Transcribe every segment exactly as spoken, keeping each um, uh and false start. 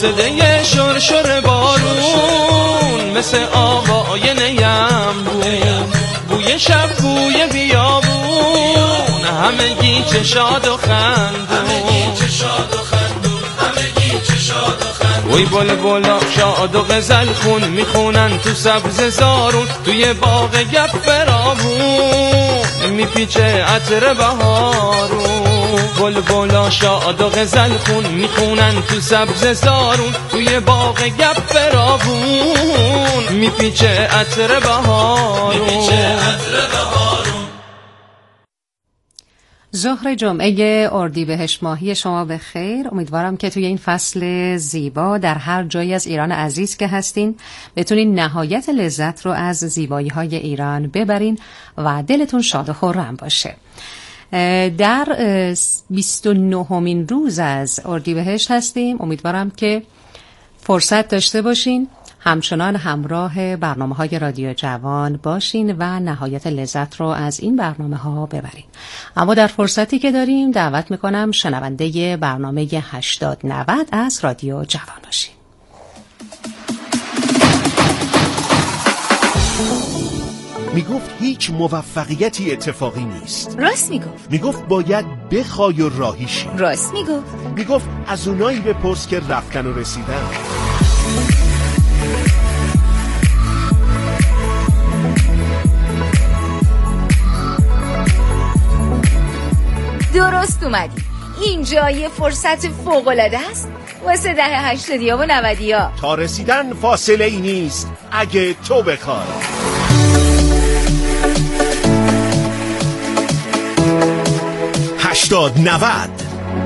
صدای شرشر بارون مثل آوای نیمبون، بوی شب بوی بیابون، همگی چه شاد و خندون، وی بلبلا شاد و غزل خون میخونن تو سبز زارون، توی باغ گپ فرابون میپیچه عطر بهارون، بلبلا شاد و غزل خون میخونن تو سبز زارون، توی باغ گپ فرابون میپیچه عطر بهارون. ظهر جمعه اردیبهشت ماهی شما به خیر. امیدوارم که توی این فصل زیبا در هر جایی از ایران عزیز که هستین بتونین نهایت لذت رو از زیبایی های ایران ببرین و دلتون شاد و خرم باشه. در بیست و نهمین روز از اردیبهشت هستیم. امیدوارم که فرصت داشته باشین همچنان همراه برنامه‌های رادیو جوان باشین و نهایت لذت رو از این برنامه‌ها ببرین. اما در فرصتی که داریم دعوت میکنم شنونده برنامه هشتاد نود از رادیو جوان باشین. میگفت هیچ موفقیتی اتفاقی نیست. راست میگفت. میگفت باید بخوای و راهی شی. راست میگفت. میگفت از اونایی بپرس که رفتن و رسیدن. درست اومدی. اینجا یه فرصت فوق‌العاده است واسه دهه هشتادیا و نودیا. تا رسیدن فاصله ای نیست اگه تو بخوای. هشتاد نود.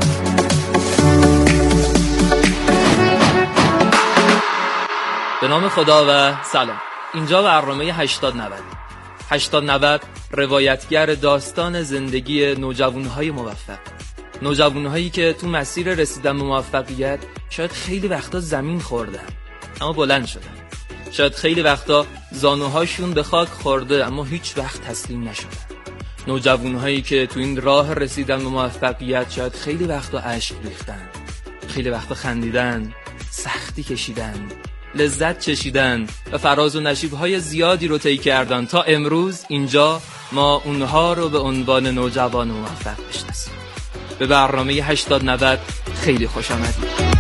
به نام خدا و سلام. اینجا برنامه هشتاد نود. هشتاد نود روایتگر داستان زندگی نوجوانهای موفق، نوجوانهایی که تو مسیر رسیدن به موفقیت شاید خیلی وقتا زمین خوردن اما بلند شدن، شاید خیلی وقتا زانوهاشون به خاک خورده اما هیچ وقت تسلیم نشدن، نوجوانهایی که تو این راه رسیدن به موفقیت شاید خیلی وقتا اشک ریختن، خیلی وقتا خندیدن، سختی کشیدن، لذت چشیدن و فراز و نشیب‌های زیادی رو طی کردن تا امروز اینجا ما اونها رو به عنوان نوجوان موفق بشناسیم. به برنامه هشتاد نود خیلی خوش آمدید.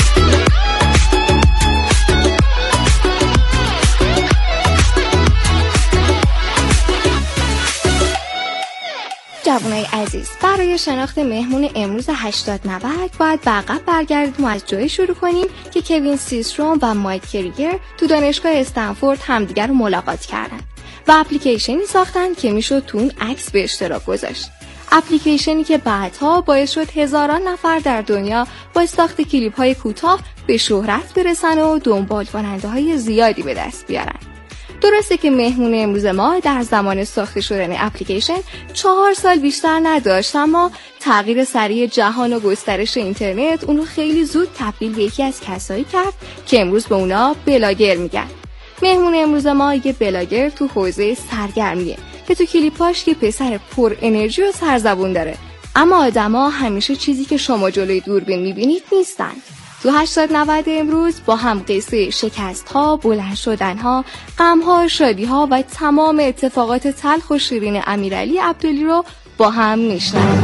جوانای عزیز، برای شناخت مهمون امروز هشتاد نود باید به عقب برگردیم و از جایی شروع کنیم که کوین سیستروم و مایک کریگر تو دانشگاه استنفورد همدیگر رو ملاقات کردن و اپلیکیشنی ساختن که میشد تو اون عکس به اشتراک گذاشت. اپلیکیشنی که بعدها باعث شد هزاران نفر در دنیا با ساخت کلیپ‌های کوتاه به شهرت برسن و دنبال کننده‌های زیادی به دست بیارن. درسته که مهمون امروز ما در زمان ساخته شدن اپلیکیشن چهار سال بیشتر نداشت، اما تغییر سریع جهان و گسترش اینترنت اونو خیلی زود تبدیل به یکی از کسایی کرد که امروز به اونا بلاگر میگن. مهمون امروز ما یه بلاگر تو حوزه سرگرمیه که تو کلیپاش یه پسر پر انرژی و سرزبون داره، اما آدما همیشه چیزی که شما جلوی دوربین میبینید نیستن. تو هشتاد نود امروز با هم قصه شکست‌ها، بلند شدن‌ها، غم‌ها، شادی‌ها و تمام اتفاقات تلخ و شیرین امیرعلی عبدلی رو با هم میشنویم.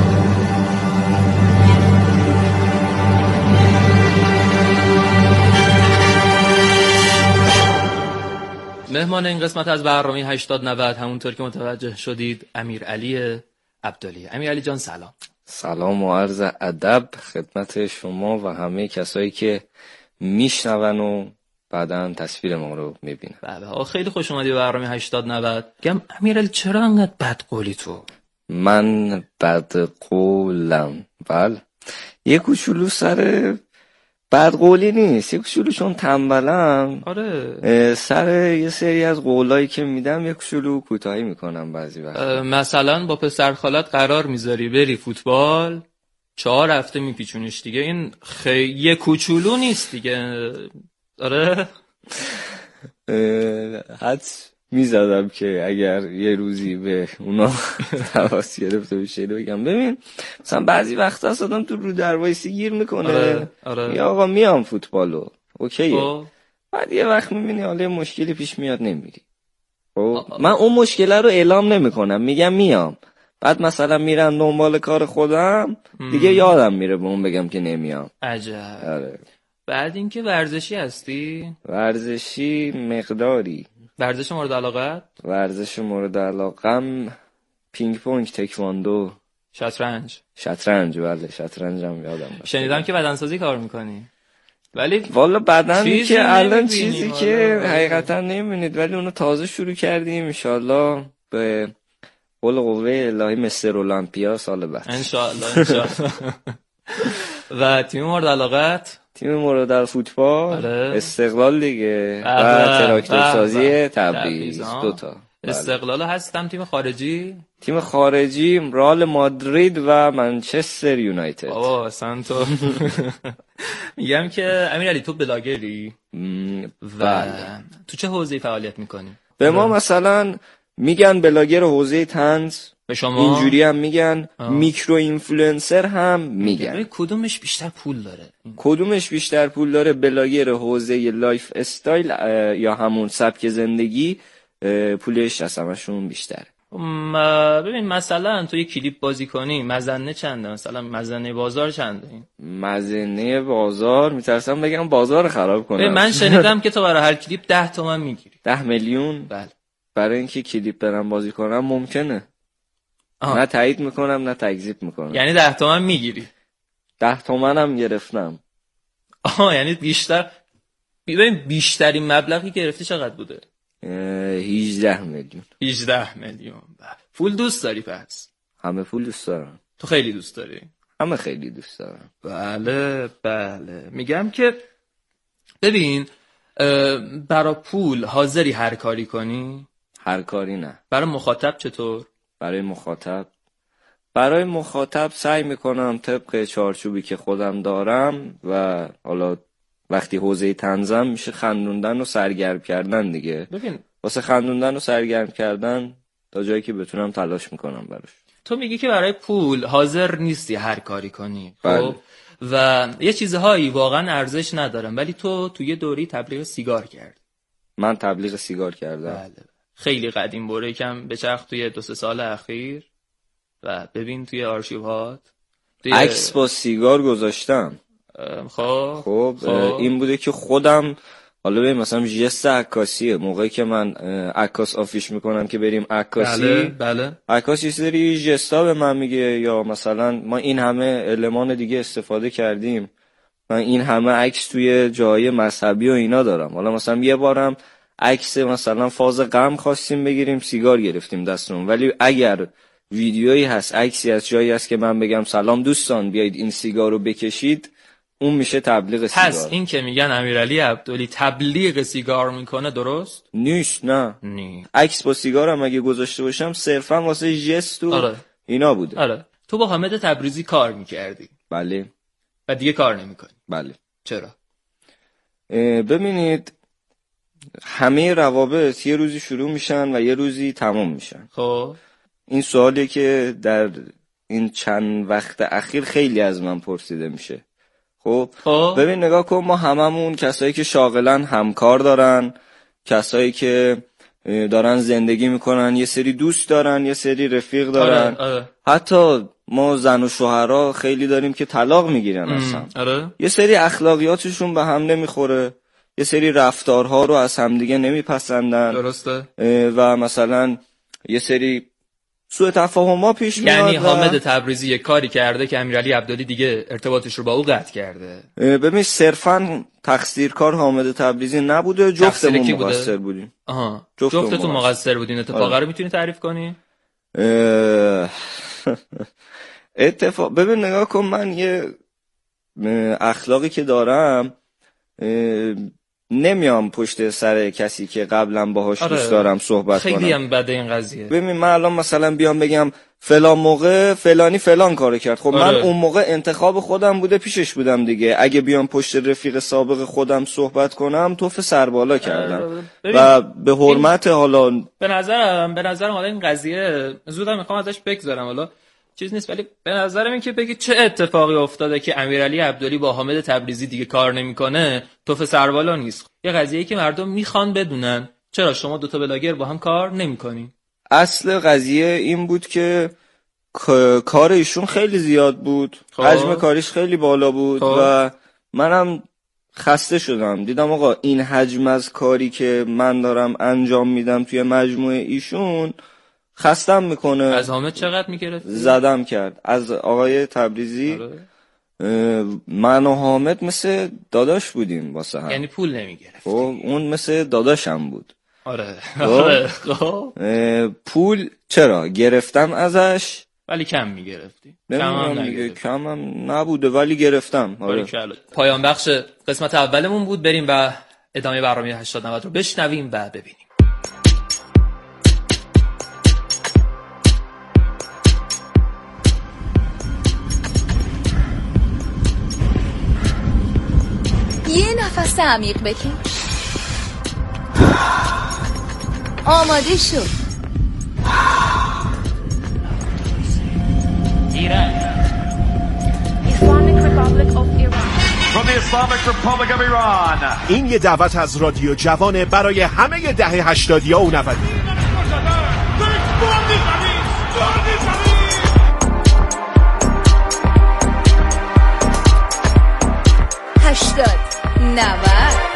مهمان این قسمت از برنامه هشتاد نود همونطور که متوجه شدید امیرعلی عبدلی. امیرعلی جان سلام. سلام و عرض ادب خدمت شما و همه کسایی که میشنون و بعداً تصویر ما رو میبینن. بله خیلی خوش اومدی به برنامه هشتاد نود. گم امیرعلی چرا انقدر بدقولی تو؟ من بدقولم. بله یه کوچولو سر بدقولی نیست، یه کوچولو چون تنبلم. آره سر یه سری از قولایی که میدم یه کوچولو کوتاهی میکنم بعضی وقتا. مثلا با پسر خالت قرار میذاری بری فوتبال، چهار هفته میپیچونیش دیگه. این خیلی یه کوچولو نیست دیگه. آره حد میزدم که اگر یه روزی به اونا تماس گرفته بشه بگم ببین مثلا بعضی وقتا آدم تو رو در وایسی گیر میکنه. آره. آره. یا آقا میام فوتبالو اوکیه خب. بعد یه وقت میبینی حالا مشکلی پیش میاد نمیری. خب من اون مشکل رو اعلام نمیکنم، میگم میام، بعد مثلا میرم دنبال کار خودم دیگه م. یادم میره به اون بگم که نمیام. عجب. آره. بعد اینکه ورزشی هستی؟ ورزشی مقداری. ورزش مورد علاقت؟ ورزش مورد علاقم پینگ پونگ، تکواندو، شطرنج. شطرنج بله شطرنج هم یادم باشه. شنیدم که بدنسازی کار میکنی. ولی والا بدن که الان چیزی چیزی که حقیقتا نمیبینید ولی اونو تازه شروع کردیم، انشالله به قول قوه الهی مستر المپیا سال بعد انشالله انشالله. و تیم مورد علاقت؟ تیم مورد علاقه فوتبال استقلال دیگه و تراکتور سازی تبریز دوتا. استقلال هستم. تیم خارجی؟ تیم خارجی رئال مادرید و منچستر یونایتد. آه سانتو. میگم که امیرعلی تو بلاگری و تو چه حوزه‌ای فعالیت میکنی؟ به ما مثلا میگن بلاگر حوزه طنز، به شما اینجوری هم میگن آه. میکرو اینفلوئنسر هم میگن. کدومش بیشتر پول داره؟ کدومش بیشتر پول داره؟ بلاگر حوزه لایف استایل یا همون سبک زندگی پولش از همشون بیشتره. ببین مثلا تو یه کلیپ بازی کنی مزنه چنده؟ مثلا مزنه بازار چنده؟ مزنه بازار میترسم بگم بازار خراب کنم. من شنیدم که تو برای هر کلیپ ده تومن میگیری. ده میلیون؟ بله. برای اینکه کلیپ برم بازی کنم ممکنه. آه. نه تایید میکنم نه تکذیب میکنم. یعنی ده تومن میگیری؟ ده تومن هم گرفتم. آها یعنی بیشتر. ببین بیشترین مبلغی که گرفتی چقدر بوده؟ هجده میلیون. هجده میلیون. پول دوست داری پس؟ همه پول دوست دارم. تو خیلی دوست داری؟ همه خیلی دوست دارم. بله بله. میگم که ببین برای پول حاضری هر کاری کنی؟ هر کاری نه. برای مخاطب چطور؟ برای مخاطب برای مخاطب سعی میکنم طبق چارچوبی که خودم دارم و حالا وقتی حوزه طنزم میشه خندوندن و سرگرم کردن دیگه. ببین واسه خندوندن و سرگرم کردن تا جایی که بتونم تلاش میکنم براش. تو میگی که برای پول حاضر نیستی هر کاری کنی. خب و یه چیزهایی واقعا ارزش ندارن ولی تو توی یه دوری تبلیغ سیگار کردی. من تبلیغ سیگار کردم. بله. خیلی قدیم بره کم بچرخ توی دو سه سال اخیر و ببین توی آرشیوهات توی... عکس با سیگار گذاشتم. خب خب این بوده که خودم حالا ببین مثلا ژست عکاسیه، موقعی که من عکاس آفیش میکنم که بریم عکاسی بله بله عکاس یه سری ژستا به من میگه یا مثلا ما این همه المان دیگه استفاده کردیم، من این همه عکس توی جای مذهبی و اینا دارم. حالا مثلا یه بارم عکس مثلا فاز غم خواستیم بگیریم سیگار گرفتیم دستمون، ولی اگر ویدیویی هست عکسی از جایی هست که من بگم سلام دوستان بیایید این سیگار رو بکشید، اون میشه تبلیغ سیگار. پس این که میگن امیرعلی عبدلی تبلیغ سیگار میکنه درست نیست؟ نه نی. عکس با سیگارم اگه گذاشته باشم صرفا واسه ژست و آره. اینا بوده. آره. تو با حامد تبریزی کار میکردی؟ بله. و دیگه کار نمیکنی؟ بله. چرا؟ ببینید همه روابط یه روزی شروع میشن و یه روزی تمام میشن. خب این سوالیه که در این چند وقت اخیر خیلی از من پرسیده میشه. خب خب ببین نگاه کن، ما هممون کسایی که شاغلن همکار دارن، کسایی که دارن زندگی میکنن، یه سری دوست دارن، یه سری رفیق دارن. آره، آره. حتی ما زن و شوهرها خیلی داریم که طلاق میگیرن اصلا. آره. یه سری اخلاقیاتشون به هم نمیخوره، یه سری رفتارها رو از همدیگه نمیپسندن. درسته. و مثلا یه سری سوء تفاهم ها پیش میاد. یعنی حامد و... تبریزی یه کاری کرده که امیرعلی عبدلی دیگه ارتباطش رو با او قطع کرده. ببین صرفاً تقصیرکار حامد تبریزی نبوده، جفتمون مقصر بودیم. آها. جفتتون مقصر بودین. اتفاقا رو میتونی تعریف کنی؟ اتفاق ببین نگاه کن، من یه اخلاقی که دارم نمیام پشت سر کسی که قبلا باهاش آره. دوست دارم صحبت خیلی کنم. خیلی هم بده این قضیه. ببین من الان مثلا بیام بگم فلان موقع فلانی فلان کارو کرد. خب آره. من اون موقع انتخاب خودم بوده، پیشش بودم دیگه. اگه بیام پشت رفیق سابق خودم صحبت کنم توف سربالا کردم و به حرمت این... حالا به نظرم به نظرم حالا این قضیه زودم میخوام ازش بگذرم، حالا چیز نیست، ولی به نظرم این که بگی چه اتفاقی افتاده که امیرعلی عبدلی با حامد تبریزی دیگه کار نمیکنه توف سربالا نیست. یه قضیه‌ای که مردم میخوان بدونن چرا شما دو تا بلاگر با هم کار نمیکنین. اصل قضیه این بود که کار ایشون خیلی زیاد بود، حجم کاریش خیلی بالا بود خواه. و منم خسته شدم، دیدم آقا این حجم از کاری که من دارم انجام میدم توی مجموعه ایشون خستم میکنه. از حامد چقدر میگرفت؟ زدم کرد. از آقای تبریزی من و حامد مثل داداش بودیم واسه هم، یعنی پول نمیگرفت. اون مثل داداشم بود. آره آره. پول چرا گرفتم ازش، ولی کم میگرفتی. کم هم نگرفتی. کم هم نبوده ولی گرفتم. آره. پایان بخش قسمت اولمون بود، بریم و ادامه برنامه هشتاد نود رو بشنویم و ببینیم. یه نفس عمیق بکش. آماده شد. ایران. Islamic Republic of Iran. From the Islamic Republic of Iran. این یه دعوت از رادیو جوانه برای همه دهه هشتادیا و نودیا. هشتاد نود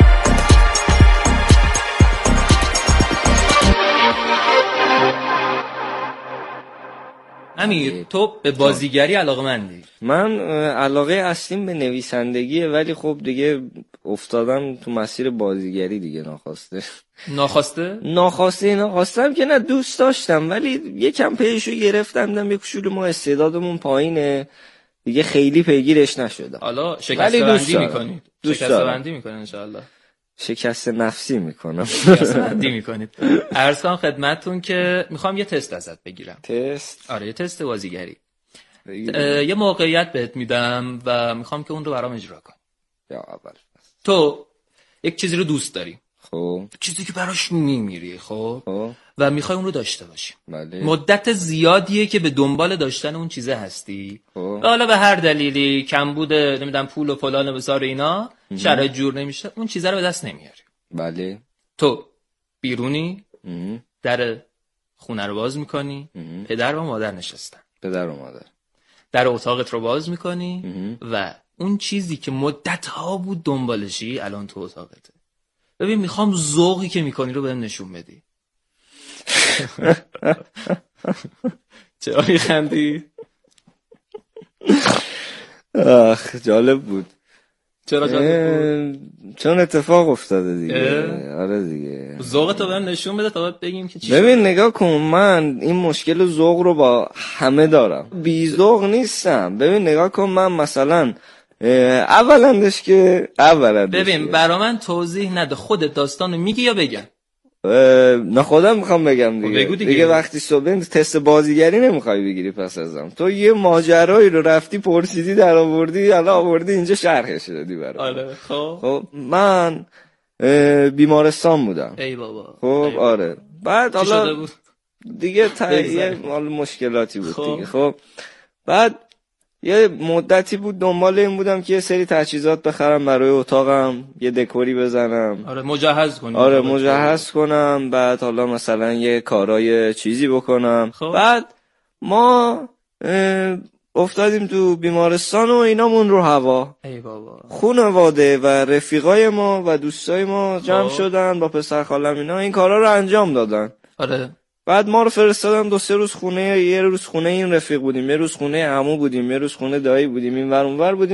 امیر، تو به بازیگری علاقه‌مندی؟ من علاقه اصلیم به نویسندگیه، ولی خب دیگه افتادم تو مسیر بازیگری دیگه ناخواسته. ناخواسته؟ ناخواسته ناخواستم که نه، دوست داشتم ولی یکم پیشو گرفتم، دیدم یک کوچولو ما استعدادمون پایینه دیگه، خیلی پیگیرش نشدم. حالا شکسته بندی میکنید؟ شکسته بندی میکنید انشاءالله؟ شکست نفسی میکنم. شکسته بندی میکنید. عرض کنم خدمتتون که میخوام یه تست ازت بگیرم. تست؟ آره یه تست بازیگری. یه موقعیت بهت میدم و میخوام که اون رو برام اجرا کنی. یا اول تو یک چیزی رو دوست داری، خب چیزی که براش میمیری، خب خب و میخوای اون رو داشته باشی. بله. مدت زیادیه که به دنبال داشتن اون چیزه هستی، خب حالا به هر دلیلی کمبود نمیدونم پول و فلان و بسار اینا شرایط جور نمیشه، اون چیزه رو به دست نمیاری. بله. تو بیرونی، ام. در خونه رو باز میکنی، ام. پدر و مادر نشستن، پدر و مادر، در اتاقت رو باز میکنی و اون چیزی که مدت ها بود دنبالشی الان تو اتاقته. ببین میخوام ذوقی که میکنی رو بهم نشون بدی. چرا میخندی؟ آخ جالب بود. چرا جالب بود؟ چون اتفاق افتاده دیگه. آره دیگه. ذوق تو بهم نشون بده تا بگیم که چی. ببین نگاه کن، من این مشکل ذوق رو با همه دارم، بی ذوق نیستم. ببین نگاه کن، من مثلا اولندش که اولندش ببین برا من توضیح نده، خودت داستانو میگی یا بگم؟ نه خودم میخوام بگم دیگه. بگو دیگه. دیگه وقتی صبح تست بازیگری نمیخوای بگیری پس ازم. تو یه ماجرایی رو رفتی پرسیدی در آوردی، الان آوردی اینجا شرحش دادی برام. آره خب. خب من بیمارستان بودم. ای بابا. خب آره. بعد حالا دیگه تایه مال مشکلاتی بود خب. دیگه. خب بعد یه مدتی بود دنبال این بودم که یه سری تجهیزات بخرم برای اتاقم، یه دکوری بزنم. آره مجهز کنم. آره مجهز کنم، بعد حالا مثلا یه کارای چیزی بکنم. خب. بعد ما افتادیم تو بیمارستان و اینامون رو هوا. ای بابا. خانواده و رفیقای ما و دوستای ما جمع خب. شدن با پسر خالم اینا این کارا رو انجام دادن. آره. بعد ما رو فرستادن دو سه روز خونه، یه روز خونه این رفیق بودیم، یه روز خونه عمو بودیم، یه روز خونه دایی بودیم، این ور اون ور بودیم.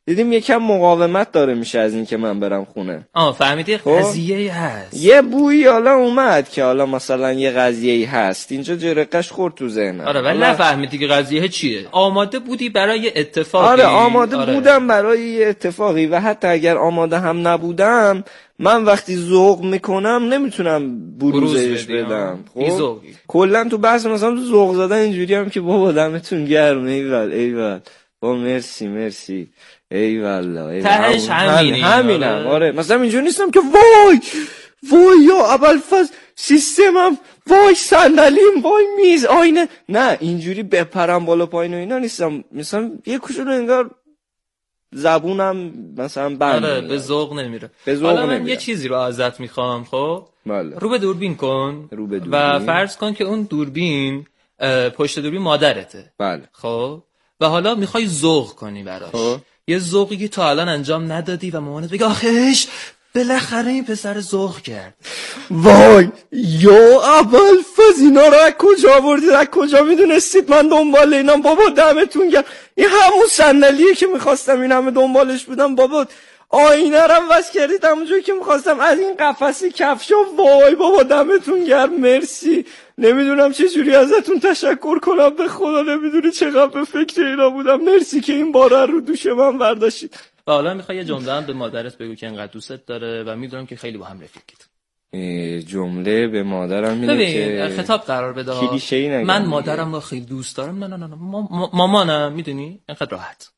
دیدیم یکم مقاومت داره میشه از این که من برم خونه. آه فهمیدی قضیه هست، یه بویی حالا اومد که حالا مثلا یه قضیه هست اینجا، جرقش خورد تو ذهنم. آره ولی نفهمیدی که قضیه چیه. آماده بودی برای اتفاقی. آره آماده آره. بودم برای یه اتفاقی و حتی اگر آماده هم نبودم من وقتی ذوق میکنم نمیتونم بروزش بدم. خب کلا تو بحث مثلا تو ذوق زدن اینجوری هم که بابا دمتون گرم، ایول ایول، با مرسی مرسی، ای والله تهش همینی. همینم. آره مثلا اینجوری نیستم که وای وای یا ابوالفضل سیستمم، وای صندلیم، وای میز، آینه، نه اینجوری بپرم بالا پایین و اینا نیستم. مثلا یه کوچولو انگار زبونم مثلا بند. آره به ذوق نمیره. حالا من یه چیزی رو ازت میخوام. خب بله. رو به دوربین کن. رو به دوربین. و فرض کن که اون دوربین پشت دوربین مادرته. بله. خب و حالا میخوای ذوق کنی براش. خب. یه ذوقی که تا الان انجام ندادی و مامانت بگه آخش بالاخره این پسر ذوق کرد. وای یا ابوالفضل اینا رو از کجا آوردید؟ از کجا میدونستید من دنبال اینم؟ بابا دمتون گرم. این همون صندلیه که میخواستم، این همه دنبالش بودم. بابا آینه رو واسه کردید همونجوری که میخواستم، از این قفسی کفشا. وای بابا دمتون گرم، مرسی. نمیدونم چه جوری ازتون تشکر کنم، به خدا نمیدونی چقدر به فکر اینا بودم. مرسی که این بارا رو دوش من برداشتید. و حالا میخوای یه جمله هم به مادرت بگو که انقدر دوستت داره و میدونم که خیلی با هم رفیقید. جمله به مادرم میگه که خطاب قرار بده. کلیشه‌ای نگم. من مادرم رو خیلی دوست دارم. نه نه نه ما... مامانم میدونی انقدر راحت.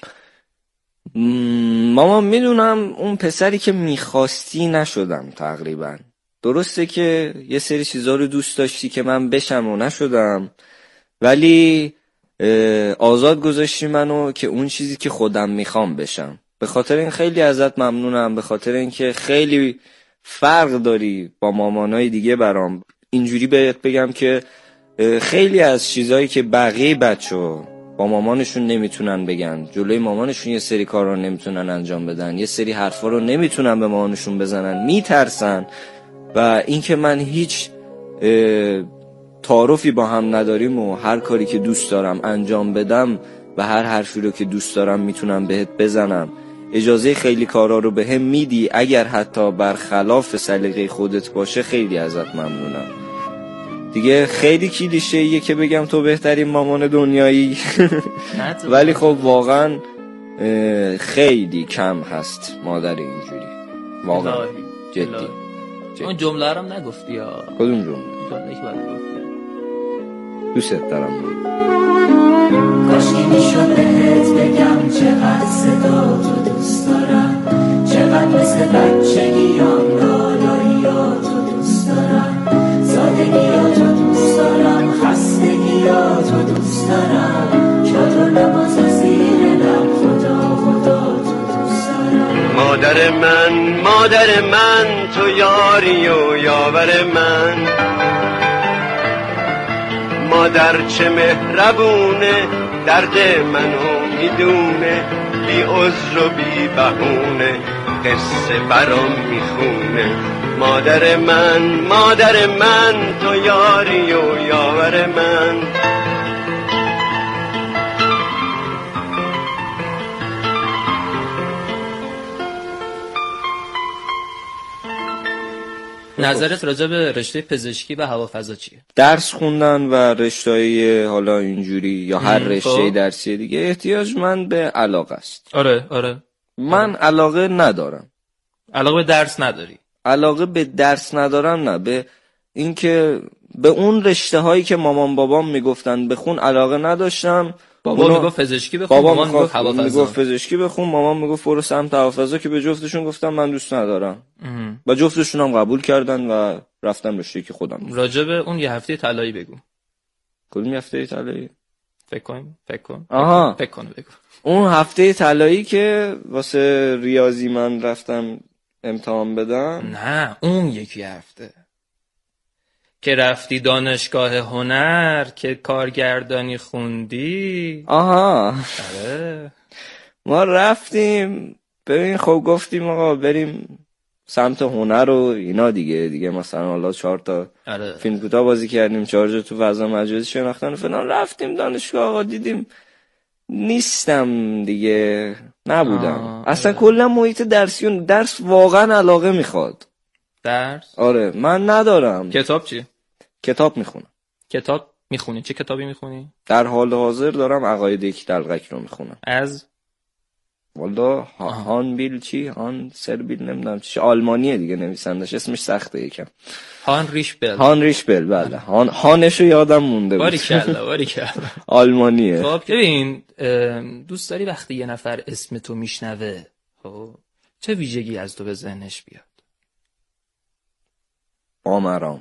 مامان میدونم اون پسری که میخواستی نشدم تقریبا. درسته که یه سری چیزا رو دوست داشتی که من بشم و نشدم، ولی آزاد گذاشتی منو که اون چیزی که خودم میخوام بشم. به خاطر این خیلی ازت ممنونم، به خاطر اینکه خیلی فرق داری با مامانای دیگه برام. اینجوری بهت بگم که خیلی از چیزایی که بقیه بچه‌ها با مامانشون نمیتونن بگن، جلوی مامانشون یه سری کارا نمیتونن انجام بدن، یه سری حرفا رو نمیتونن به مامانشون بزنن، میترسن. و اینکه من هیچ تعارفی با هم نداریم و هر کاری که دوست دارم انجام بدم و هر حرفی رو که دوست دارم میتونم بهت بزنم، اجازه خیلی کارا رو بهم میدی، اگر حتی برخلاف سلیقه خودت باشه خیلی ازت ممنونم. دیگه خیلی کلیشه‌ایه که بگم تو بهترین مامان دنیایی ولی خب واقعا خیلی کم هست مادر اینجوری، واقعا جدی. اون جمله رو نگفتی یا کدوم جمله؟ جمله که بعد گفتی دوست دارم. کاشکی میشد بهت بگم چقدر صدا تو دوست دارم، چقدر مثل بچگیام لالاییاتو دوست دارم، سادگیاتو دوست دارم، خستگیاتو دوست دارم، چادر نماز و زیر لب خدا خدا تو دوست دارم. مادر من مادر من تو یاری و یاور من، مادر چه مهربونه درد منو میدونه، بی عذر و بی بهونه قصه برام میخونه. مادر من مادر من تو یاری و یاور من. نظرت راجع به رشته پزشکی و هوافضا چیه؟ درس خوندن و رشته‌های حالا اینجوری یا هر رشته درسی دیگه احتیاج من به علاقه است. آره آره. من آره. علاقه ندارم. علاقه به درس نداری؟ علاقه به درس ندارم، نه به اینکه به اون رشته هایی که مامان بابام میگفتن بخون علاقه نداشتم. بابا میگفت پزشکی بخون، مامان میگفت هوافضا. میگفت پزشکی بخون، مامان میگفت برو سمت هوافضا، که به جفتشون گفتم من دوست ندارم. و جفتشون هم قبول کردن و رفتم رشته‌ای که خودم دوست. راجع به اون یه هفته طلایی بگو. کدوم هفته طلایی؟ فکر کن فکر کن آها فکر کن بگو. اون هفته طلایی که واسه ریاضی من رفتم امتحان بدم. نه اون یکی هفته که رفتی دانشگاه هنر که کارگردانی خوندی. آها آره ما رفتیم، ببین خب گفتیم آقا بریم سمت هنر و اینا دیگه دیگه مثلا حالا چهار تا آره. فیلم کوتاه بازی کردیم، چهار جا تو فضا مجازی شناختن و فلان. رفتیم دانشگاه آقا، دیدیم نیستم دیگه، نبودم. آه، اصلا آره. کلا محیط درسی درس واقعا علاقه میخواد. درس؟ آره من ندارم. کتاب چی؟ کتاب میخونم. کتاب میخونی؟ چه کتابی میخونی؟ در حال حاضر دارم عقاید یک دلقک رو میخونم. از والا هان بیل چی؟ هان سربیل نمیدونم چی، آلمانیه دیگه نویسندش، اسمش سخته یکم. هانریش بل. هانریش بل بله. هان هانشو یادم مونده بود. باریکلا باریکلا. آلمانیه. خب ببین دوست داری وقتی یه نفر اسم تو میشنوه خب چه ویژگی از تو به ذهنش بیاد؟ بامرام.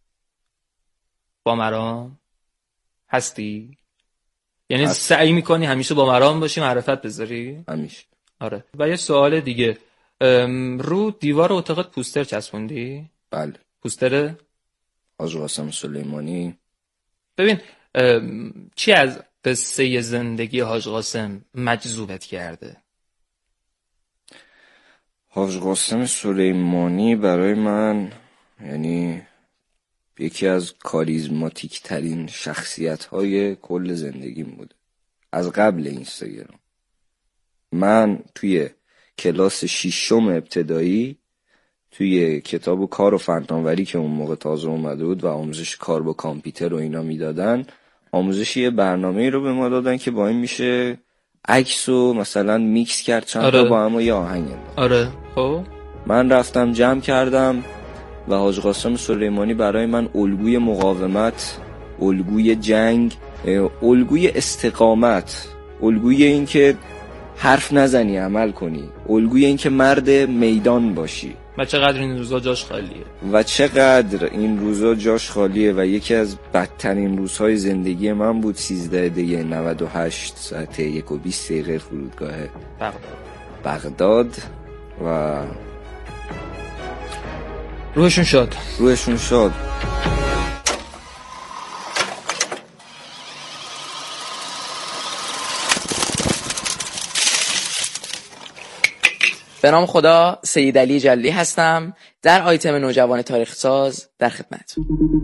بامرام هستی؟ یعنی هست. سعی میکنی همیشه بامرام باشی، معرفت بذاری؟ همیشه. آره. و یه سوال دیگه، رو دیوار اتاقت پوستر چسبوندی؟ بله. پوستر حاج قاسم سلیمانی. ببین چی از قصه زندگی حاج قاسم مجذوبت کرده؟ حاج قاسم سلیمانی برای من یعنی یکی از کاریزماتیک ترین شخصیت های کل زندگیم بوده از قبل اینستاگرام. من توی کلاس ششم ابتدایی توی کتاب کار و فناوری که اون موقع تازه اومده بود و آموزش کار با کامپیوتر و اینا میدادن، آموزش یه برنامه‌ای رو به ما دادن که با این میشه عکس و مثلا میکس کرد چند آره. تا با هم و یه آهنگ انداخت. آره. خب من رفتم جمع کردم و حاج قاسم سلیمانی برای من الگوی مقاومت، الگوی جنگ، الگوی استقامت، الگوی این که حرف نزنی عمل کنی، الگوی این که مرد میدان باشی. و چقدر این روزا جاش خالیه و چقدر این روزا جاش خالیه و یکی از بدترین روزهای زندگی من بود سیزده دی نود و هشت ساعت یک و بیست دقیقه فرودگاه بغداد بغداد و روحشون شاد. روحشون شاد. به نام خدا، سید علی جلی هستم. در آیتم نوجوان تاریخ ساز در خدمت.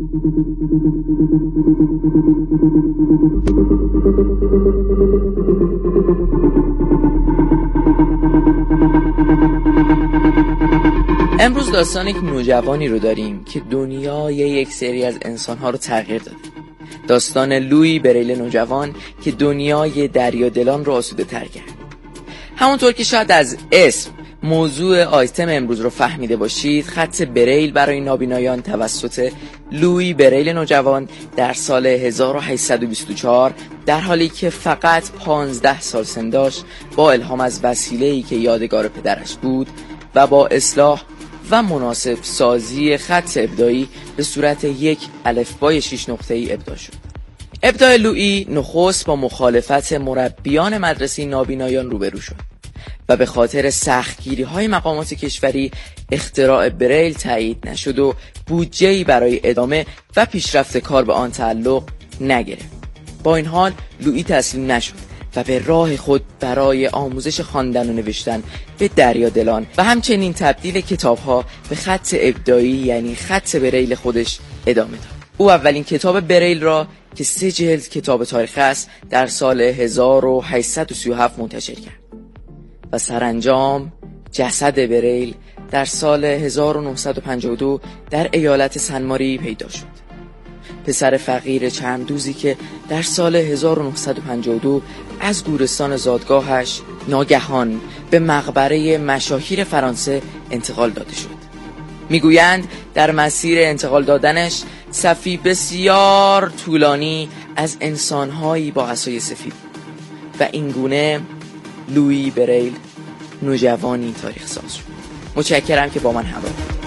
امروز داستان یک نوجوانی رو داریم که دنیای یک سری از انسانها رو تغییر داد. داستان لویی بریل نوجوان که دنیای دریا دلان رو آسوده تر کرد. همونطور که شاید از اسم موضوع آیتم امروز رو فهمیده باشید، خط بریل برای نابینایان توسط لویی بریل نوجوان در سال هزار و هشتصد و بیست و چهار در حالی که فقط پانزده سال سن داشت، با الهام از وسیله‌ای که یادگار پدرش بود و با اصلاح و مناسب سازی خط ابداعی به صورت یک الفبای شش نقطه‌ای ابداع شد. ابداع لویی نخست با مخالفت مربیان مدرسه نابینایان روبرو شد و به خاطر سختگیری‌های مقامات کشوری اختراع بریل تایید نشد و بودجه‌ای برای ادامه و پیشرفت کار به آن تعلق نگرفت. با این حال لویی تسلیم نشد و به راه خود برای آموزش خواندن و نوشتن به دریا دلان و همچنین تبدیل کتاب‌ها به خط ابداعی یعنی خط بریل خودش ادامه داد. او اولین کتاب بریل را که سه جلد کتاب تاریخ است در سال هزار و هشتصد و سی و هفت منتشر کرد و سرانجام جسد بریل در سال هزار و نهصد و پنجاه و دو در ایالت سن ماری پیدا شد. پسر فقیر چرمدوزی که در سال هزار و نهصد و پنجاه و دو از گورستان زادگاهش ناگهان به مقبره مشاهیر فرانسه انتقال داده شد. میگویند در مسیر انتقال دادنش صفی بسیار طولانی از انسانهایی با عصای سفید و اینگونه لویی بریل نوجوانی تاریخ ساز شد. متشکرم که با من همراه بودید.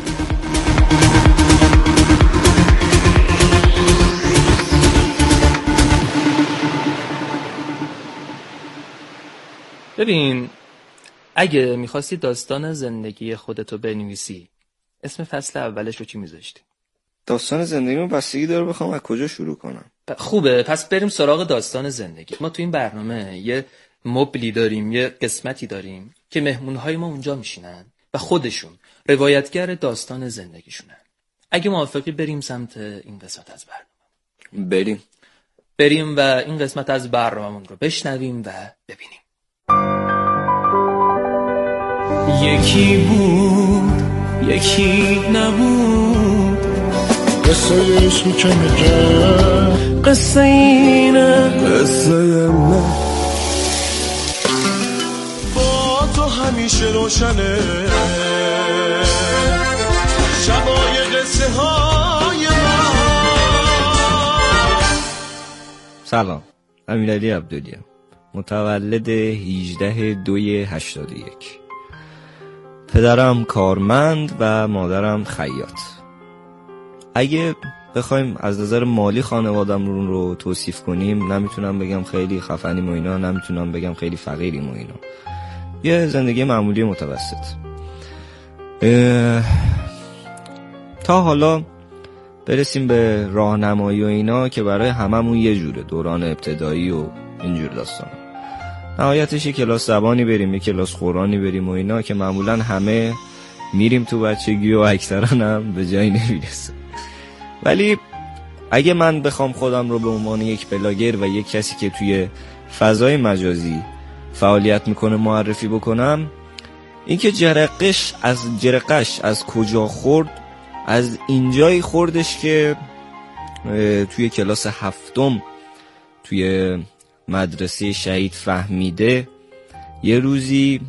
ببین اگه میخواستی داستان زندگی خودتو بنویسی اسم فصل اولش رو چی میذاشتی؟ داستان زندگیمو بستگی داره بخوام از کجا شروع کنم. خوبه، پس بریم سراغ داستان زندگی. ما تو این برنامه یه مبلی داریم، یه قسمتی داریم که مهمونهای ما اونجا میشینن و خودشون روایتگر داستان زندگیشونن. اگه موافقی بریم سمت این قسمت از برنامه. بریم. بریم و این قسمت از برنامه‌مون رو بشنویم و ببینیم. یکی بود یکی نبود، قصه عشقی که میگه قصه اینه قصه من با تو همیشه روشنه، شبای قصه های من. سلام، امیرعلی عبدالیم، متولد هجده دوی هشتاد و یک. پدرم کارمند و مادرم خیاط. اگه بخوایم از نظر مالی خانوادمون رو توصیف کنیم، نمیتونم بگم خیلی خفنیم و اینا، نمیتونم بگم خیلی فقیریم و اینا. یه زندگی معمولی متوسط. تا حالا برسیم به راهنمایی و اینا که برای هممون یه جوره، دوران ابتدایی و اینجور داستان. نهایتش یه کلاس زبانی بریم، یه کلاس قرآنی بریم و اینا که معمولا همه میریم تو بچگی و اکثرا هم به جایی نمیرسه. ولی اگه من بخوام خودم رو به عنوان یک بلاگر و یک کسی که توی فضای مجازی فعالیت میکنه معرفی بکنم، اینکه جرقش از جرقش از کجا خورد، از اینجایی خوردش که توی کلاس هفتم توی مدرسه شهید فهمیده یه روزی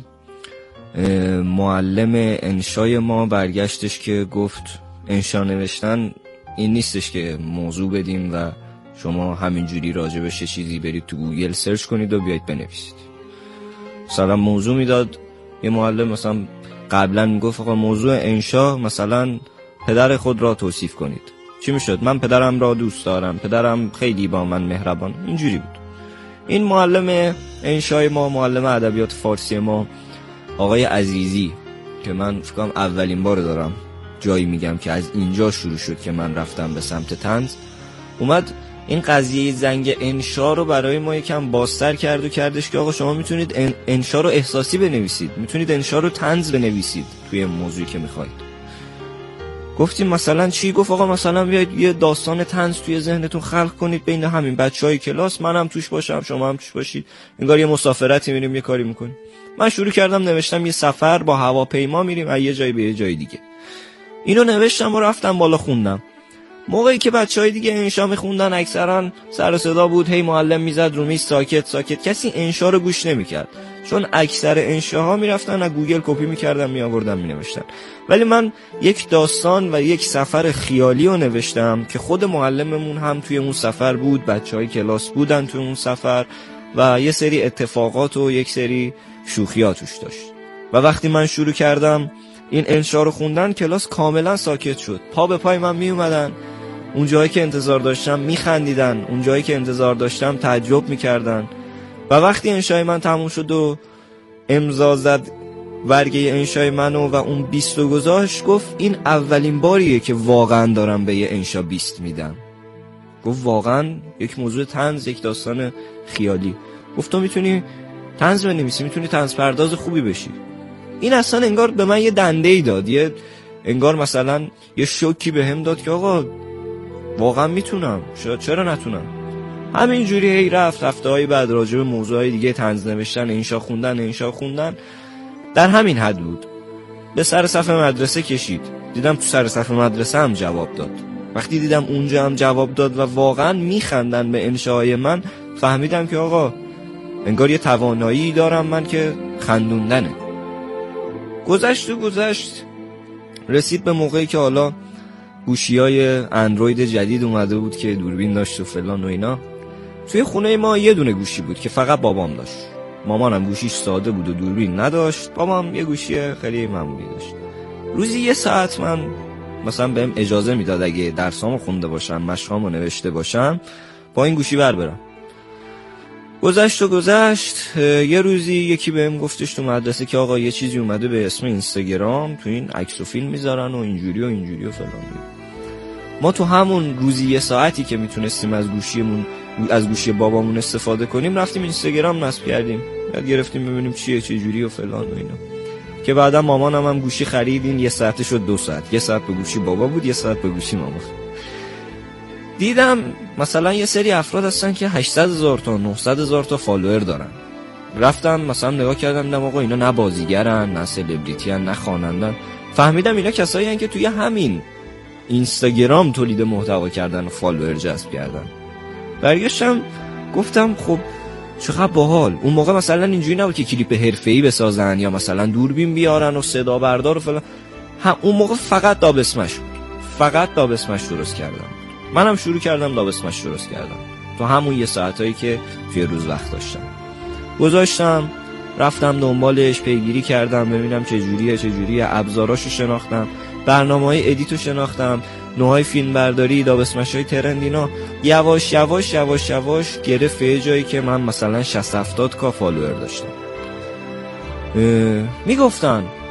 معلم انشای ما برگشتش که گفت انشا نوشتن این نیستش که موضوع بدیم و شما همینجوری راجبش چیزی برید تو گوگل سرچ کنید و بیایید بنویسید. مثلا موضوع میداد یه معلم، مثلا قبلا میگفت آقا موضوع انشا مثلا پدر خود را توصیف کنید. چی میشد؟ من پدرم را دوست دارم، پدرم خیلی با من مهربان. اینجوری بود. این معلم انشای ما، معلم ادبیات فارسی ما، آقای عزیزی، که من فکر کنم اولین بار دارم جایی میگم که از اینجا شروع شد که من رفتم به سمت طنز، اومد این قضیه زنگ انشا رو برای ما یکم بازتر کرد و کردش که آقا شما میتونید انشا رو احساسی بنویسید، میتونید انشا رو طنز بنویسید توی موضوعی که میخواید. گفتیم مثلا چی؟ گفت آقا مثلا بیاید یه داستان طنز توی ذهنتون خلق کنید بین همین بچهای کلاس، منم توش باشم شما هم توش باشید، انگار یه مسافرتی میریم یه کاری میکنیم. من شروع کردم نوشتم یه سفر با هواپیما میریم از یه جایی به یه جای دیگه. اینو نوشتم و رفتم بالا خوندم. موقعی که بچهای دیگه انشا میخوندن اکثرا سر و صدا بود، هی معلم میزد رو میز ساکت ساکت، کسی انشا رو گوش نمیکرد، چون اکثر انشاها میرفتن از گوگل کپی میکردن میآوردن مینوشتن. ولی من یک داستان و یک سفر خیالی رو نوشتم که خود معلممون هم توی اون سفر بود، بچهای کلاس بودن توی اون سفر و یه سری اتفاقات و یک سری شوخیات توش داشت. و وقتی من شروع کردم این انشا رو خوندن، کلاس کاملا ساکت شد، پا به پای من می اومدن، اون جایی که انتظار داشتم می خندیدن، اون جایی که انتظار داشتم تعجب می کردن. و وقتی انشای من تموم شد و امضا زد برگه انشای منو و اون بیست رو گذاشت، گفت این اولین باریه که واقعا دارم به یه انشا بیست میدم. گفت واقعا یک موضوع طنز، یک داستان خیالی. گفت تو میتونی طنز بنویسی، میتونی طنز پرداز خوبی بشی. این اصلا انگار به من یه دنده‌ای داد، یه انگار مثلا یه شوکی به هم داد که آقا واقعا میتونم، شاید چرا نتونم. همینجوری هی رفت. هفته‌های بعد راجع به موضوعهای دیگه طنز نوشتن، انشا خوندن انشا خوندن در همین حد بود. به سر صف مدرسه کشید، دیدم تو سر صف مدرسه هم جواب داد. وقتی دیدم اونجا هم جواب داد و واقعا میخندن به انشاهای من، فهمیدم که آقا انگار یه توانایی دارم من که خندوندنه. گذشت و گذشت، رسید به موقعی که حالا گوشی‌های اندروید جدید اومده بود که دوربین داشت و فلان و اینا. توی خونه ما یه دونه گوشی بود که فقط بابام داشت. مامانم گوشیش ساده بود و دوربین نداشت، بابام یه گوشی خیلی معمولی داشت. روزی یه ساعت من مثلا بهم اجازه میداد اگه درسامو خونده باشم، مشقامو نوشته باشم، با این گوشی بر برم. گذشت و گذشت. یه روزی یکی بهم گفتش تو مدرسه که آقا یه چیزی اومده به اسم اینستاگرام، تو این عکس و فیلم میذارن و اینجوری و اینجوری و فلان. ما تو همون روزی یه ساعتی که میتونستیم از گوشیمون از گوشی بابامون استفاده کنیم، رفتیم اینستاگرام نصب کردیم، یاد گرفتیم ببینیم چیه چه جوری و فلان و اینا. که بعدا مامانم هم گوشی خریدین، یه ساعت شد دو ساعت، یه ساعت به گوشی بابا بود، یه ساعت به گوشی مامان. دیدم مثلا یه سری افراد هستن که هشتصد هزار تا نهصد هزار تا فالوور دارن. رفتم مثلا نگاه کردم دیدم آقا اینا نه بازیگرن، نه سلبریتی ان، نه خوانندن. فهمیدم اینا کسایی هستن که توی همین اینستاگرام تولید محتوا کردن و فالوور جذب کردن. برگشتم گفتم خب چقدر باحال. اون موقع مثلا اینجوری نبود که کلیپ حرفه‌ای بسازن یا مثلا دوربین بیارن و صدا بردار و فلان. هم اون موقع فقط داب اسمش بود. فقط داب اسمش درست کردم. منم شروع کردم داب اسمش درست کردم. تو همون یه ساعتایی که توی روز وقت داشتم. گذاشتم، رفتم دنبالش، پیگیری کردم ببینم چه جوریه چه جوریه، ابزاراشو شناختم، برنامه‌های ادیتو شناختم، نوعای فیلم برداری، داب اسمش‌های ترند اینا. یواش یواش یواش یواش گرفت یه جایی که من مثلا شصت هفتاد کا فالوور داشتم. میگفتن